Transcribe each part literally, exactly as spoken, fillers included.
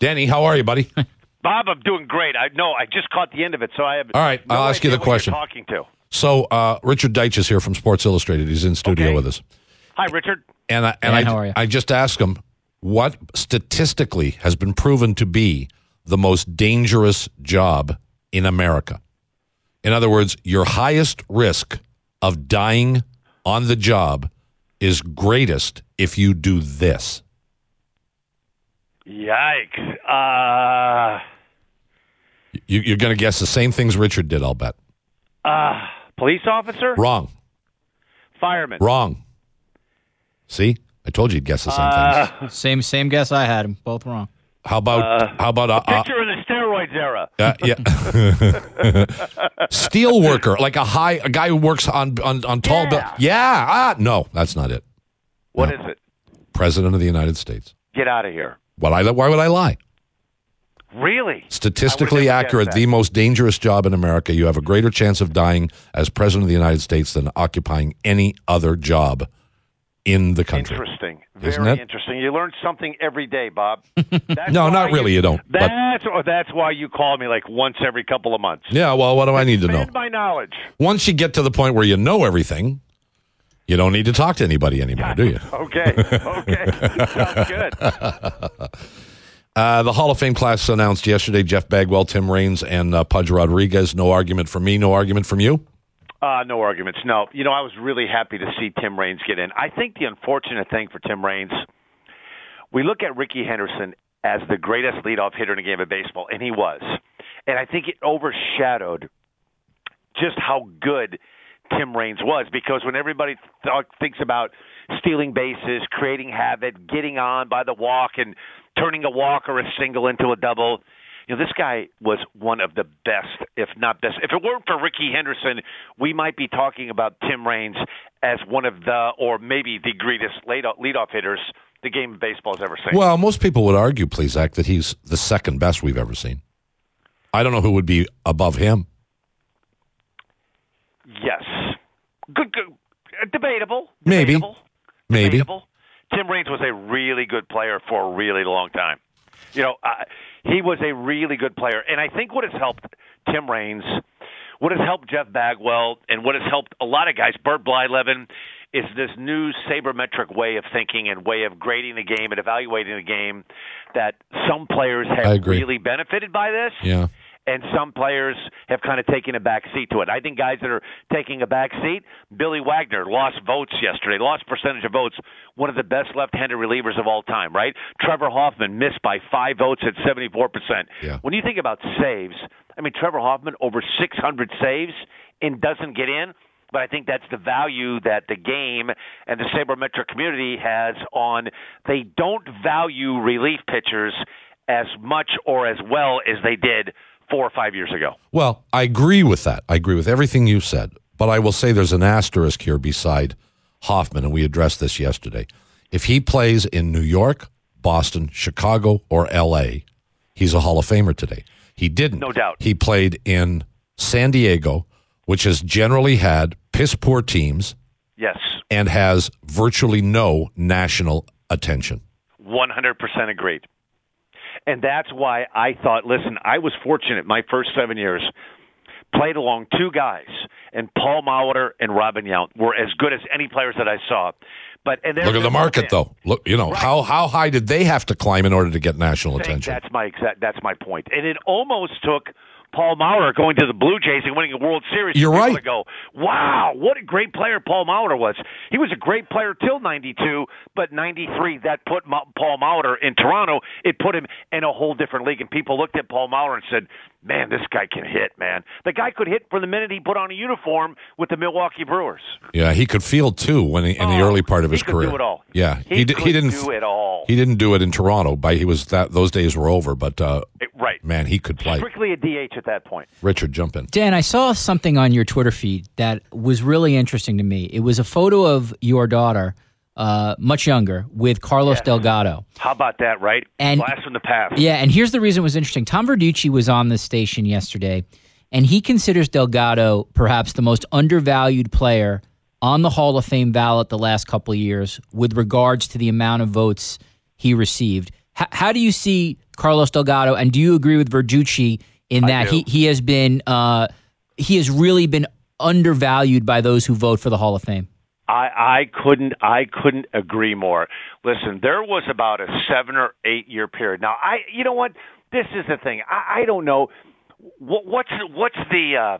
Danny, how are you, buddy? Bob, I'm doing great. I know I just caught the end of it, so I have. All right, no I'll ask you the idea what question. you're talking to. So, uh, Richard Deitch is here from Sports Illustrated. He's in studio Okay. with us. Hi, Richard. And I, and Dan, I, how are you? I just asked him what statistically has been proven to be the most dangerous job in America. In other words, your highest risk of dying on the job is greatest if you do this. Yikes! Uh, You, you're going to guess the same things Richard did, I'll bet. uh, police officer, Wrong. fireman. Wrong. See? I told you you'd guess the same Uh, things. Same same guess I had. Both wrong. How about, how about, uh, uh, Picture in the steroids era. Uh, yeah, steel worker, like a high, a guy who works on on, on tall. Yeah. buil- yeah, ah, no, that's not it. What No. is it? President of the United States. Get out of here! What I? Why would I lie? Really? Statistically I would never accurate, guess the that. most dangerous job in America. You have a greater chance of dying as president of the United States than occupying any other job in the country. Interesting. Isn't Very it? interesting. You learn something every day, Bob. That's No, why not really, you don't, but- That's that's why you call me like once every couple of months. Yeah, well, what do I need to know? Expand my knowledge. Once you get to the point where you know everything, you don't need to talk to anybody anymore, do you? Okay. Okay. Sounds good. Uh, the Hall of Fame class announced yesterday Jeff Bagwell, Tim Raines, and uh, Pudge Rodriguez. No argument from me, no argument from you? Uh, no arguments. No. You know, I was really happy to see Tim Raines get in. I think the unfortunate thing for Tim Raines, we look at Ricky Henderson as the greatest leadoff hitter in a game of baseball, and he was. And I think it overshadowed just how good Tim Raines was, because when everybody th- thinks about stealing bases, creating havoc, getting on by the walk, and turning a walk or a single into a double, you know, this guy was one of the best, if not best. If it weren't for Ricky Henderson, we might be talking about Tim Raines as one of the, or maybe the greatest leadoff, leadoff hitters the game of baseball has ever seen. Well, most people would argue, please, Zach, that he's the second best we've ever seen. I don't know who would be above him. Yes. Good, good. Uh, Debatable. Maybe. Debatable. Maybe. Debatable. Tim Raines was a really good player for a really long time. You know, uh, he was a really good player. And I think what has helped Tim Raines, what has helped Jeff Bagwell, and what has helped a lot of guys, Bert Blyleven, is this new sabermetric way of thinking and way of grading the game and evaluating the game that some players I have agree. really benefited by this. Yeah. And some players have kind of taken a back seat to it. I think guys that are taking a back seat, Billy Wagner lost votes yesterday, lost percentage of votes, one of the best left-handed relievers of all time, right? Trevor Hoffman missed by five votes at seventy-four percent. Yeah. When you think about saves, I mean, Trevor Hoffman over six hundred saves and doesn't get in, but I think that's the value that the game and the sabermetric community has on, they don't value relief pitchers as much or as well as they did four or five years ago. Well, I agree with that. I agree with everything you said. But I will say there's an asterisk here beside Hoffman, and we addressed this yesterday. If he plays in New York, Boston, Chicago, or L A, he's a Hall of Famer today. He didn't. No doubt. He played in San Diego, which has generally had piss-poor teams Yes, and has virtually no national attention. one hundred percent agreed. And that's why I thought, listen, I was fortunate my first seven years, played along two guys, and Paul Molitor and Robin Yount were as good as any players that I saw. But and Look at the market, though. Look, you know, Right. how how high did they have to climb in order to get national Saying attention? That's my exact. That's my point. And it almost took Paul Molitor going to the Blue Jays and winning a World Series. You're for people right. To go, wow, what a great player Paul Molitor was. He was a great player till ninety-two, but ninety-three, that put Mo- Paul Molitor in Toronto. It put him in a whole different league, and people looked at Paul Molitor and said, man, this guy can hit, man. The guy could hit from the minute he put on a uniform with the Milwaukee Brewers. Yeah, he could field too when he, in the Oh, early part of he his could career. do it all. Yeah, He di- could he didn't do it all. He didn't do it in Toronto. By he was that those days were over. But uh, It- right. man, he could play. Strictly a D H at that point. Richard, jump in. Dan, I saw something on your Twitter feed that was really interesting to me. It was a photo of your daughter, uh, much younger, with Carlos Yes. Delgado. How about that, right? And- Blast from the past. Yeah, and here's the reason it was interesting. Tom Verducci was on the station yesterday, and he considers Delgado perhaps the most undervalued player on the Hall of Fame ballot the last couple of years with regards to the amount of votes he received. H- how do you see Carlos Delgado, and do you agree with Verducci in that he, he has been uh, he has really been undervalued by those who vote for the Hall of Fame? I, I couldn't I couldn't agree more. Listen, there was about a seven or eight year period. Now, I you know what? This is the thing. I, I don't know what, what's what's the uh,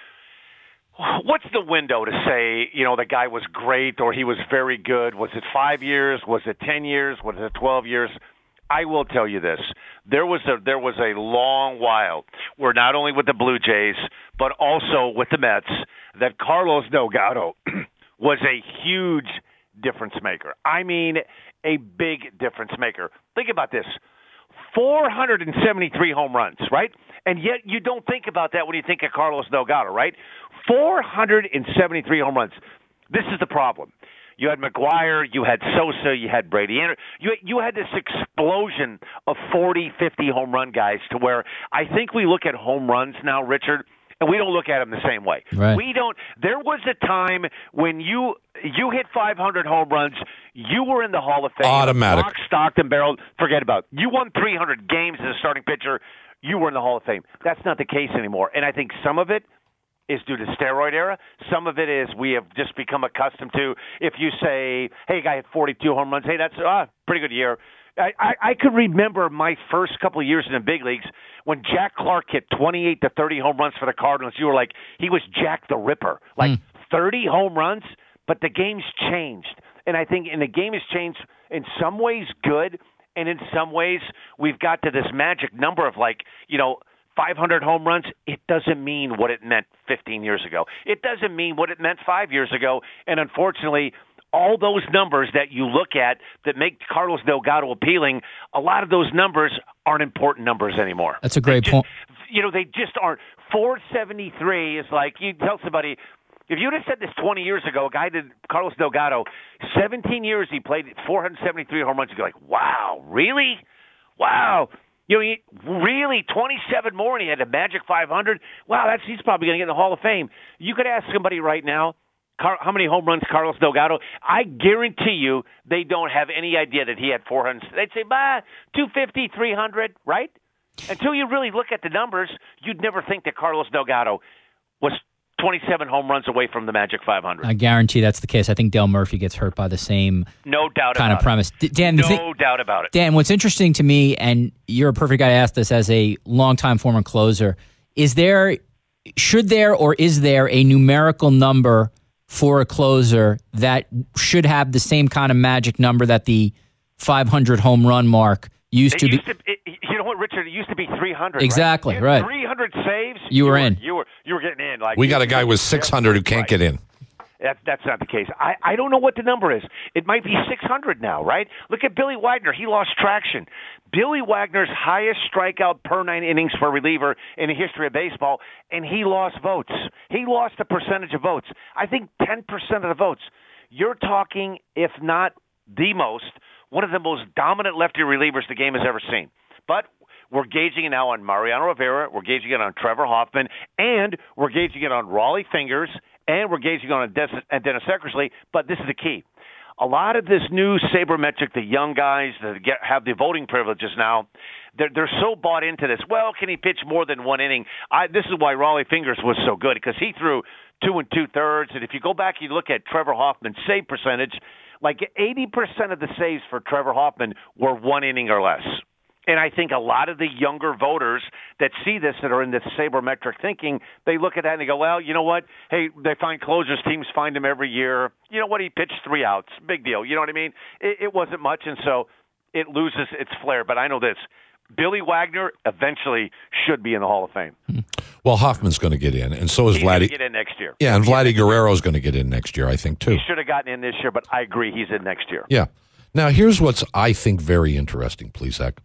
what's the window to say, you know, the guy was great or he was very good? Was it five years? Was it ten years? Was it twelve years? I will tell you this. There was a there was a long while where not only with the Blue Jays, but also with the Mets, that Carlos Delgado was a huge difference maker. I mean, a big difference maker. Think about this. four hundred seventy-three home runs, right? And yet you don't think about that when you think of Carlos Delgado, right? four hundred seventy-three home runs. This is the problem. You had McGwire, you had Sosa, you had Brady Anderson. You, you had this explosion of forty, fifty home run guys to where I think we look at home runs now, Richard, and we don't look at them the same way. Right. We don't. There was a time when you you hit five hundred home runs, you were in the Hall of Fame. Automatic. Lock, stocked, and barreled. Forget about it. You won three hundred games as a starting pitcher. You were in the Hall of Fame. That's not the case anymore. And I think some of it is due to steroid era. Some of it is we have just become accustomed to, if you say, hey, guy hit forty-two home runs, hey, that's a uh, pretty good year. I, I, I could remember my first couple of years in the big leagues when Jack Clark hit twenty-eight to thirty home runs for the Cardinals. You were like, he was Jack the Ripper. Like mm. thirty home runs, but the game's changed. And I think and the game has changed in some ways good, and in some ways we've got to this magic number of like, you know, five hundred home runs. It doesn't mean what it meant fifteen years ago. It doesn't mean what it meant five years ago. And unfortunately, all those numbers that you look at that make Carlos Delgado appealing, a lot of those numbers aren't important numbers anymore. That's a great just, point. You know, they just aren't. four seventy-three is like, you tell somebody, if you would have said this twenty years ago, a guy did Carlos Delgado, seventeen years he played four hundred seventy-three home runs, you'd be like, wow, really? Wow. You know, he, really, twenty-seven more, and he had a magic five hundred. Wow, that's he's probably going to get in the Hall of Fame. You could ask somebody right now, Car- how many home runs Carlos Delgado? I guarantee you they don't have any idea that he had four hundred. They'd say, bah, two fifty, three hundred, right? Until you really look at the numbers, you'd never think that Carlos Delgado was twenty-seven home runs away from the magic five hundred. I guarantee that's the case. I think Dale Murphy gets hurt by the same no doubt kind about of premise. It. Dan, no th- doubt about it. Dan, what's interesting to me, and you're a perfect guy to ask this as a longtime former closer, is there, should there or is there a numerical number for a closer that should have the same kind of magic number that the five hundred home run mark used it to used be? To, it, you know what, Richard? It used to be three hundred. Exactly, right. right. three hundred saves. You were in. You were you were getting in. Like we got a guy with six hundred who can't right. get in. That, that's not the case. I, I don't know what the number is. It might be six hundred now, right? Look at Billy Wagner. He lost traction. Billy Wagner's highest strikeout per nine innings for a reliever in the history of baseball, and he lost votes. He lost a percentage of votes. I think ten percent of the votes. You're talking, if not the most, one of the most dominant lefty relievers the game has ever seen. But we're gauging it now on Mariano Rivera, we're gauging it on Trevor Hoffman, and we're gauging it on Raleigh Fingers, and we're gauging it on Dennis Eckersley. But this is the key. A lot of this new sabermetric, the young guys that get, have the voting privileges now, they're, they're so bought into this. Well, can he pitch more than one inning? I, this is why Raleigh Fingers was so good, because he threw two and two-thirds. And if you go back, you look at Trevor Hoffman's save percentage, like eighty percent of the saves for Trevor Hoffman were one inning or less. And I think a lot of the younger voters that see this, that are in this sabermetric thinking, they look at that and they go, well, you know what? Hey, they find closers. Teams find him every year. You know what? He pitched three outs. Big deal. You know what I mean? It, it wasn't much, and so it loses its flair. But I know this. Billy Wagner eventually should be in the Hall of Fame. Well, Hoffman's going to get in, and so is he's Vladdy. He's going to get in next year. Yeah, and Vladdy Guerrero's going to get in next year, I think, too. He should have gotten in this year, but I agree he's in next year. Yeah. Now, here's what's, I think, very interesting, please, Zach.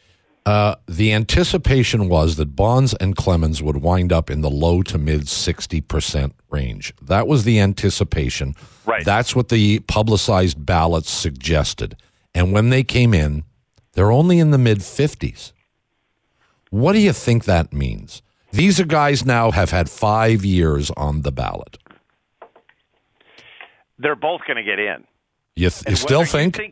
Uh, the anticipation was that Bonds and Clemens would wind up in the low to mid sixty percent range. That was the anticipation. Right. That's what the publicized ballots suggested. And when they came in, they're only in the mid fifties. What do you think that means? These are guys now have had five years on the ballot. They're both going to get in. You, th- you still think? You think it,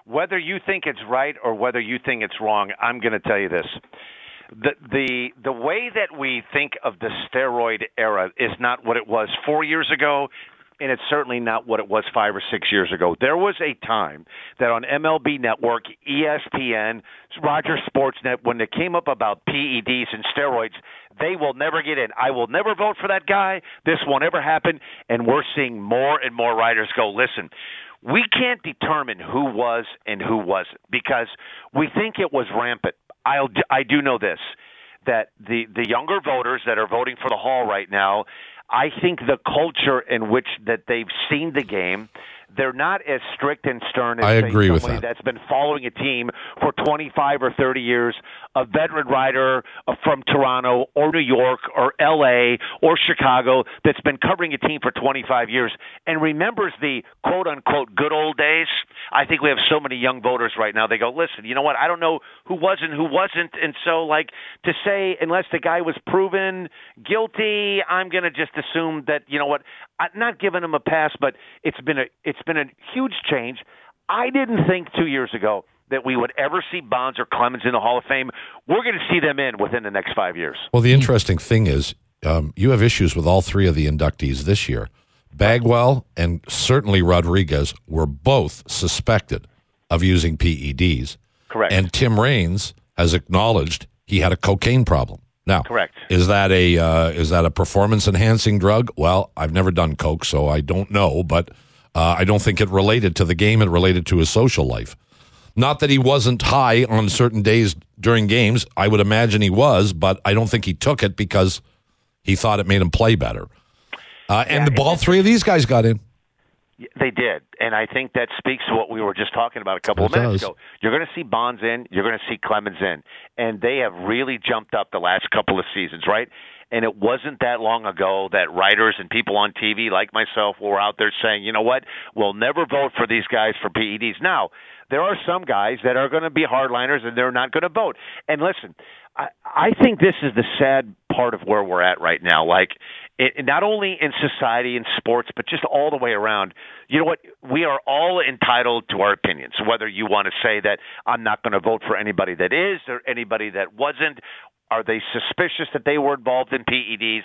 whether you think it's right or whether you think it's wrong, I'm going to tell you this. The, the the way that we think of the steroid era is not what it was four years ago, and it's certainly not what it was five or six years ago. There was a time that on M L B Network, E S P N, Rogers Sportsnet, when they came up about P E Ds and steroids, they will never get in. I will never vote for that guy. This won't ever happen. And we're seeing more and more writers go, listen, we can't determine who was and who wasn't because we think it was rampant. I'll, I do know this, that the, the younger voters that are voting for the Hall right now, I think the culture in which that they've seen the game, they're not as strict and stern as I agree with somebody that. that's been following a team for twenty-five or thirty years, a veteran writer from Toronto or New York or L A or Chicago that's been covering a team for twenty-five years and remembers the quote-unquote good old days. I think we have so many young voters right now. They go, listen, you know what? I don't know who was and who wasn't. And so, like, to say unless the guy was proven guilty, I'm going to just assume that, you know what, I'm not giving him a pass, but it's been a it's been a huge change. I didn't think two years ago that we would ever see Bonds or Clemens in the Hall of Fame. We're going to see them in within the next five years. Well, the interesting thing is um, you have issues with all three of the inductees this year. Bagwell and certainly Rodriguez were both suspected of using P E Ds. Correct. And Tim Raines has acknowledged he had a cocaine problem. Now, correct. Is that a uh, is that a performance enhancing drug? Well, I've never done coke, so I don't know, but uh, I don't think it related to the game. It related to his social life. Not that he wasn't high on certain days during games. I would imagine he was, but I don't think he took it because he thought it made him play better. Uh, and yeah, the, all three of these guys got in. They did, and I think that speaks to what we were just talking about a couple It of minutes does. ago. You're going to see Bonds in, you're going to see Clemens in, and they have really jumped up the last couple of seasons, right? And it wasn't that long ago that writers and people on T V like myself were out there saying, you know what, we'll never vote for these guys for P E Ds. Now, there are some guys that are going to be hardliners and they're not going to vote. And listen, I, I think this is the sad part of where we're at right now. Like, it, not only in society and sports, but just all the way around. You know what? We are all entitled to our opinions, whether you want to say that I'm not going to vote for anybody that is or anybody that wasn't. Are they suspicious that they were involved in P E Ds?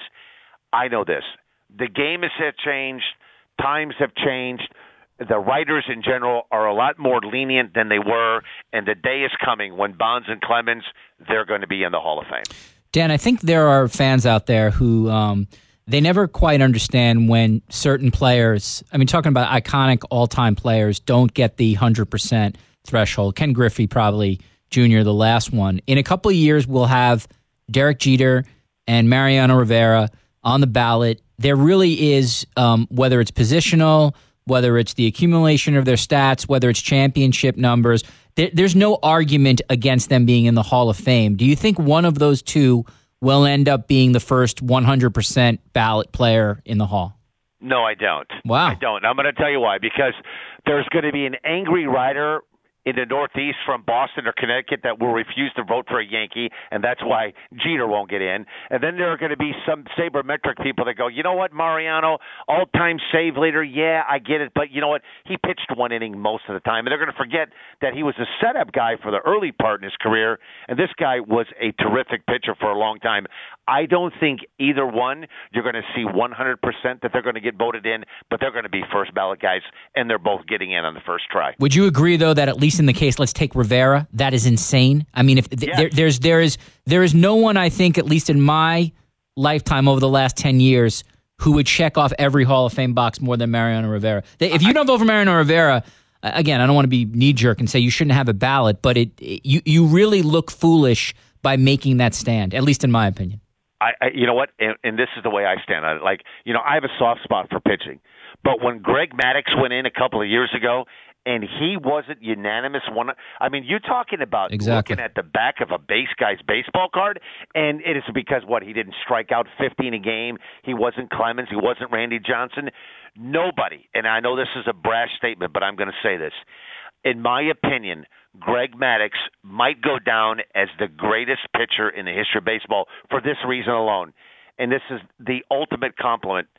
I know this. The game has changed. Times have changed. The writers in general are a lot more lenient than they were, and the day is coming when Bonds and Clemens, they're going to be in the Hall of Fame. Dan, I think there are fans out there who um, they never quite understand when certain players, I mean, talking about iconic all-time players, don't get the one hundred percent threshold. Ken Griffey, probably Junior, the last one. In a couple of years, we'll have Derek Jeter and Mariano Rivera on the ballot. There really is, um, whether it's positional, whether it's the accumulation of their stats, whether it's championship numbers, there, there's no argument against them being in the Hall of Fame. Do you think one of those two will end up being the first one hundred percent ballot player in the Hall? No, I don't. Wow. I don't. I'm going to tell you why. Because there's going to be an angry writer in the Northeast from Boston or Connecticut that will refuse to vote for a Yankee, and that's why Jeter won't get in. And then there are going to be some sabermetric people that go, you know what, Mariano, all-time save leader, yeah, I get it, but you know what, he pitched one inning most of the time. And they're going to forget that he was a setup guy for the early part in his career, and this guy was a terrific pitcher for a long time. I don't think either one you're going to see one hundred percent that they're going to get voted in, but they're going to be first ballot guys, and they're both getting in on the first try. Would you agree, though, that at least in the case, let's take Rivera, that is insane? I mean, if th- yes. there, there's there is there is no one, I think, at least in my lifetime over the last ten years, who would check off every Hall of Fame box more than Mariano Rivera. They, if you don't vote for Mariano Rivera, again, I don't want to be knee-jerk and say you shouldn't have a ballot, but it, it you you really look foolish by making that stand, at least in my opinion. I, I, you know what, and, and this is the way I stand on it. Like, you know, I have a soft spot for pitching, but when Greg Maddux went in a couple of years ago, and he wasn't unanimous. One, I mean, you're talking about exactly. looking at the back of a base guy's baseball card, and it is because what he didn't strike out fifteen a game. He wasn't Clemens. He wasn't Randy Johnson. Nobody, and I know this is a brash statement, but I'm going to say this. In my opinion, Greg Maddux might go down as the greatest pitcher in the history of baseball for this reason alone. And this is the ultimate compliment.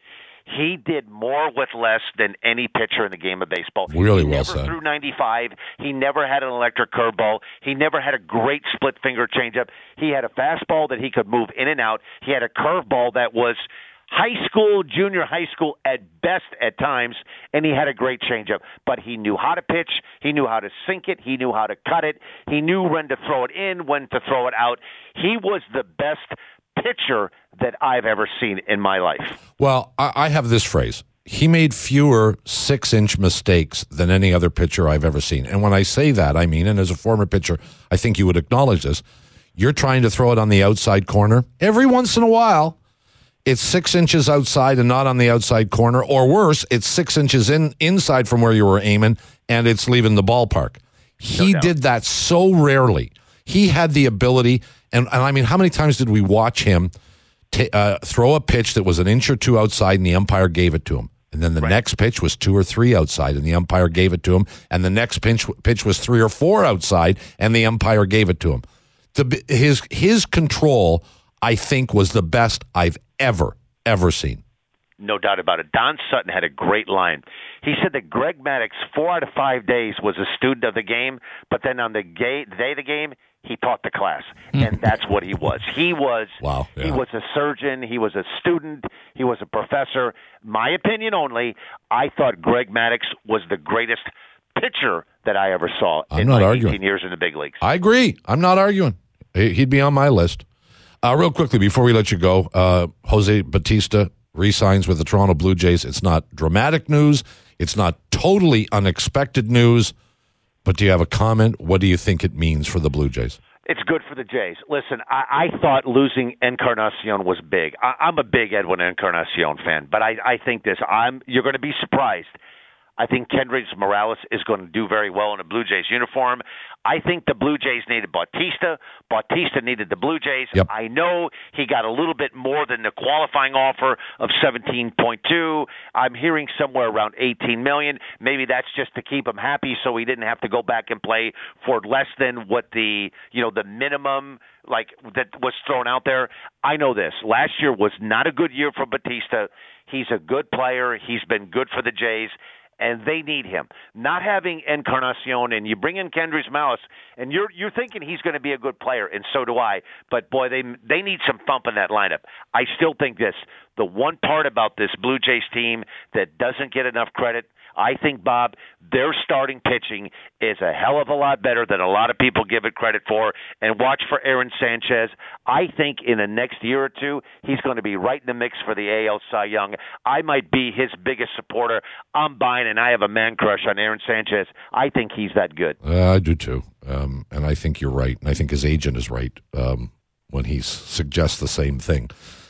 He did more with less than any pitcher in the game of baseball. Really he well never said. threw ninety-five. He never had an electric curveball. He never had a great split finger changeup. He had a fastball that he could move in and out. He had a curveball that was high school, junior high school at best at times, and he had a great changeup. But he knew how to pitch. He knew how to sink it. He knew how to cut it. He knew when to throw it in, when to throw it out. He was the best pitcher that I've ever seen in my life. Well, I, I have this phrase. He made fewer six-inch mistakes than any other pitcher I've ever seen. And when I say that, I mean, and as a former pitcher, I think you would acknowledge this, you're trying to throw it on the outside corner. Every once in a while, it's six inches outside and not on the outside corner. Or worse, it's six inches in inside from where you were aiming, and it's leaving the ballpark. He No doubt. did that so rarely. He had the ability, and, and I mean, how many times did we watch him t- uh, throw a pitch that was an inch or two outside, and the umpire gave it to him? And then the Right. next pitch was two or three outside, and the umpire gave it to him. And the next pitch, pitch was three or four outside, and the umpire gave it to him. The, his his control, I think, was the best I've ever, ever seen. No doubt about it. Don Sutton had a great line. He said that Greg Maddux, four out of five days, was a student of the game, but then on the ga- day of the game, he taught the class, and that's what he was. He was Wow, he yeah. was a surgeon. He was a student. He was a professor. My opinion only, I thought Greg Maddux was the greatest pitcher that I ever saw I'm in not my arguing. eighteen years in the big leagues. I agree. I'm not arguing. He- He'd be on my list. Uh, real quickly, before we let you go, uh, Jose Bautista re-signs with the Toronto Blue Jays. It's not dramatic news. It's not totally unexpected news. But do you have a comment? What do you think it means for the Blue Jays? It's good for the Jays. Listen, I, I thought losing Encarnacion was big. I, I'm a big Edwin Encarnacion fan, but I, I think this. I'm you're going to be surprised. I think Kendrys Morales is going to do very well in a Blue Jays uniform. I think the Blue Jays needed Bautista. Bautista needed the Blue Jays. Yep. I know he got a little bit more than the qualifying offer of seventeen point two. I'm hearing somewhere around eighteen million dollars. Maybe that's just to keep him happy so he didn't have to go back and play for less than what the, you know, the minimum like that was thrown out there. I know this. Last year was not a good year for Bautista. He's a good player. He's been good for the Jays. And they need him. Not having Encarnacion, and you bring in Kendrys Morales, and you're you're thinking he's going to be a good player, and so do I. But boy, they they need some thump in that lineup. I still think this: the one part about this Blue Jays team that doesn't get enough credit, I think, Bob, their starting pitching is a hell of a lot better than a lot of people give it credit for. And watch for Aaron Sanchez. I think in the next year or two, he's going to be right in the mix for the A L Cy Young. I might be his biggest supporter. I'm buying, and I have a man crush on Aaron Sanchez. I think he's that good. Uh, I do too. Um, and I think you're right. And I think his agent is right um, when he s- suggests the same thing.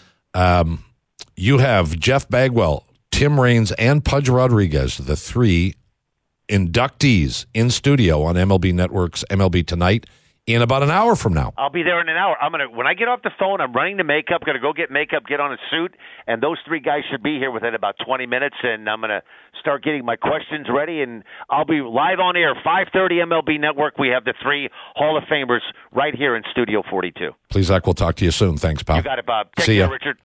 Um, you have Jeff Bagwell, Tim Raines, and Pudge Rodriguez, the three inductees in studio on M L B Network's M L B Tonight in about an hour from now. I'll be there in an hour. I'm gonna when I get off the phone, I'm running to makeup, gonna go get makeup, get on a suit, and those three guys should be here within about twenty minutes, and I'm gonna start getting my questions ready, and I'll be live on air, five thirty M L B Network. We have the three Hall of Famers right here in Studio forty-two. Please, Zach, we'll talk to you soon. Thanks, pal. You got it, Bob. Take See care, ya. Richard.